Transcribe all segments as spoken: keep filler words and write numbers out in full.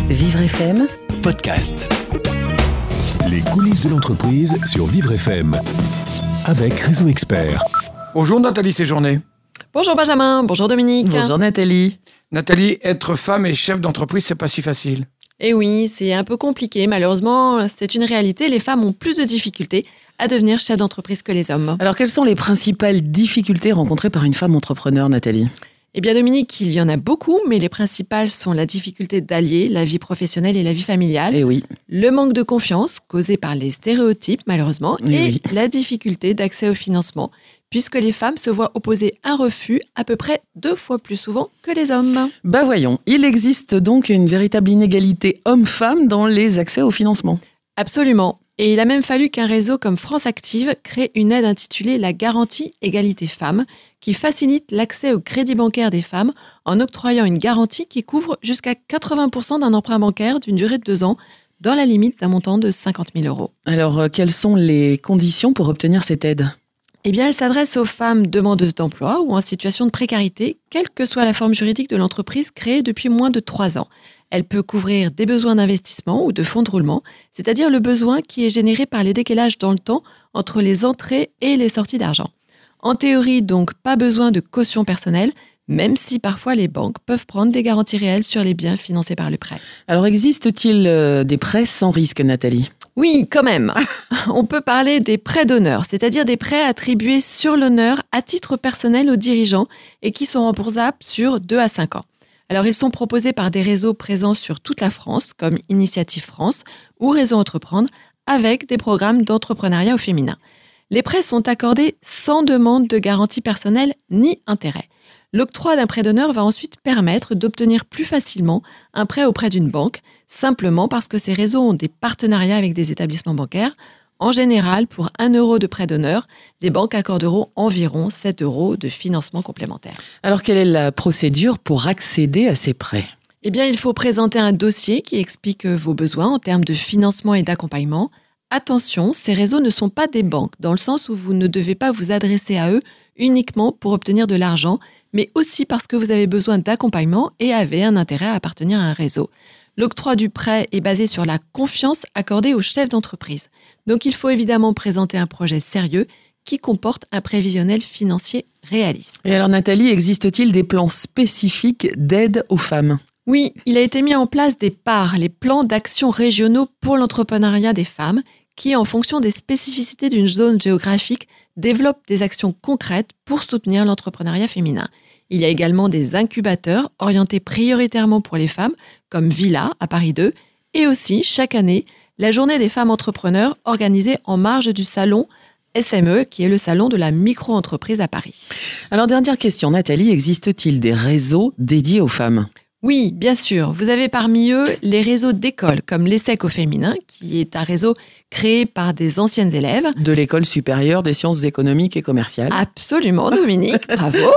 Vivre F M Podcast. Les coulisses de l'entreprise sur Vivre F M avec Réseau Expert. Bonjour Nathalie Séjourné. Bonjour Benjamin, bonjour Dominique. Bonjour Nathalie. Nathalie, être femme et chef d'entreprise, c'est pas si facile. Eh oui, c'est un peu compliqué. Malheureusement, c'est une réalité. Les femmes ont plus de difficultés à devenir chef d'entreprise que les hommes. Alors, quelles sont les principales difficultés rencontrées par une femme entrepreneur, Nathalie ? Eh bien Dominique, il y en a beaucoup, mais les principales sont la difficulté d'allier la vie professionnelle et la vie familiale, Eh oui. le manque de confiance causé par les stéréotypes malheureusement, Eh et oui. la difficulté d'accès au financement, puisque les femmes se voient opposer un refus à peu près deux fois plus souvent que les hommes. Bah voyons, il existe donc une véritable inégalité homme-femme dans les accès au financement. Absolument. Et il a même fallu qu'un réseau comme France Active crée une aide intitulée la garantie égalité femmes, qui facilite l'accès au crédit bancaire des femmes en octroyant une garantie qui couvre jusqu'à quatre-vingts pour cent d'un emprunt bancaire d'une durée de deux ans, dans la limite d'un montant de cinquante mille euros. Alors, euh, quelles sont les conditions pour obtenir cette aide ? Eh bien, elle s'adresse aux femmes demandeuses d'emploi ou en situation de précarité, quelle que soit la forme juridique de l'entreprise créée depuis moins de trois ans. Elle peut couvrir des besoins d'investissement ou de fonds de roulement, c'est-à-dire le besoin qui est généré par les décalages dans le temps entre les entrées et les sorties d'argent. En théorie, donc, pas besoin de caution personnelle, même si parfois les banques peuvent prendre des garanties réelles sur les biens financés par le prêt. Alors, existe-t-il euh, des prêts sans risque, Nathalie ? Oui, quand même. On peut parler des prêts d'honneur, c'est-à-dire des prêts attribués sur l'honneur à titre personnel aux dirigeants et qui sont remboursables sur deux à cinq ans. Alors, ils sont proposés par des réseaux présents sur toute la France, comme Initiative France ou Réseau Entreprendre, avec des programmes d'entrepreneuriat au féminin. Les prêts sont accordés sans demande de garantie personnelle ni intérêt. L'octroi d'un prêt d'honneur va ensuite permettre d'obtenir plus facilement un prêt auprès d'une banque, simplement parce que ces réseaux ont des partenariats avec des établissements bancaires. En général, pour un euro de prêt d'honneur, les banques accorderont environ sept euros de financement complémentaire. Alors, quelle est la procédure pour accéder à ces prêts ? Eh bien, il faut présenter un dossier qui explique vos besoins en termes de financement et d'accompagnement. Attention, ces réseaux ne sont pas des banques, dans le sens où vous ne devez pas vous adresser à eux uniquement pour obtenir de l'argent, mais aussi parce que vous avez besoin d'accompagnement et avez un intérêt à appartenir à un réseau. L'octroi du prêt est basé sur la confiance accordée aux chefs d'entreprise. Donc il faut évidemment présenter un projet sérieux qui comporte un prévisionnel financier réaliste. Et alors, Nathalie, existe-t-il des plans spécifiques d'aide aux femmes ? Oui, il a été mis en place des P A R, les plans d'action régionaux pour l'entrepreneuriat des femmes, qui, en fonction des spécificités d'une zone géographique, développent des actions concrètes pour soutenir l'entrepreneuriat féminin. Il y a également des incubateurs orientés prioritairement pour les femmes, comme Villa à Paris deux, et aussi, chaque année, la journée des femmes entrepreneurs organisée en marge du salon S M E, qui est le salon de la micro-entreprise à Paris. Alors, dernière question, Nathalie, existe-t-il des réseaux dédiés aux femmes ? Oui, bien sûr. Vous avez parmi eux les réseaux d'écoles, comme l'ESSEC au féminin, qui est un réseau créé par des anciennes élèves. De l'École supérieure des sciences économiques et commerciales. Absolument, Dominique, bravo.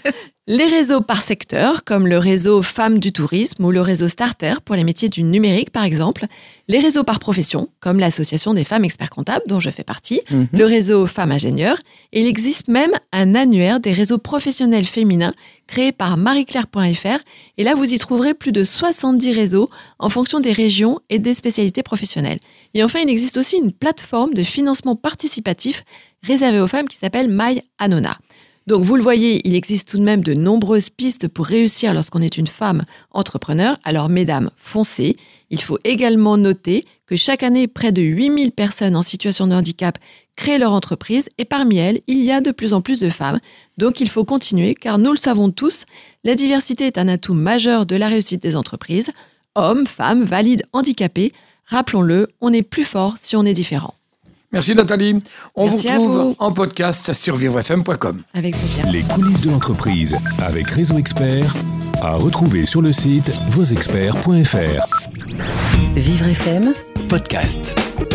Les réseaux par secteur, comme le réseau Femmes du tourisme ou le réseau Starter pour les métiers du numérique, par exemple. Les réseaux par profession, comme l'Association des femmes experts comptables, dont je fais partie. Mhm. Le réseau Femmes ingénieurs. Et il existe même un annuaire des réseaux professionnels féminins créé par marie claire point f r. Et là, vous y trouverez plus de soixante-dix réseaux en fonction des régions et des spécialités professionnelles. Et enfin, il existe aussi une plateforme de financement participatif réservée aux femmes qui s'appelle My Anona. Donc, vous le voyez, il existe tout de même de nombreuses pistes pour réussir lorsqu'on est une femme entrepreneur. Alors, mesdames, foncez. Il faut également noter que chaque année, près de huit mille personnes en situation de handicap créent leur entreprise et parmi elles, il y a de plus en plus de femmes. Donc, il faut continuer car nous le savons tous, la diversité est un atout majeur de la réussite des entreprises. Hommes, femmes, valides, handicapés, rappelons-le, on est plus fort si on est différent. Merci Nathalie. On Merci vous retrouve à vous. en podcast sur vivre f m point com. Avec plaisir. Les coulisses de l'entreprise avec Réseau Expert à retrouver sur le site vos experts point f r. Vivre F M Podcast.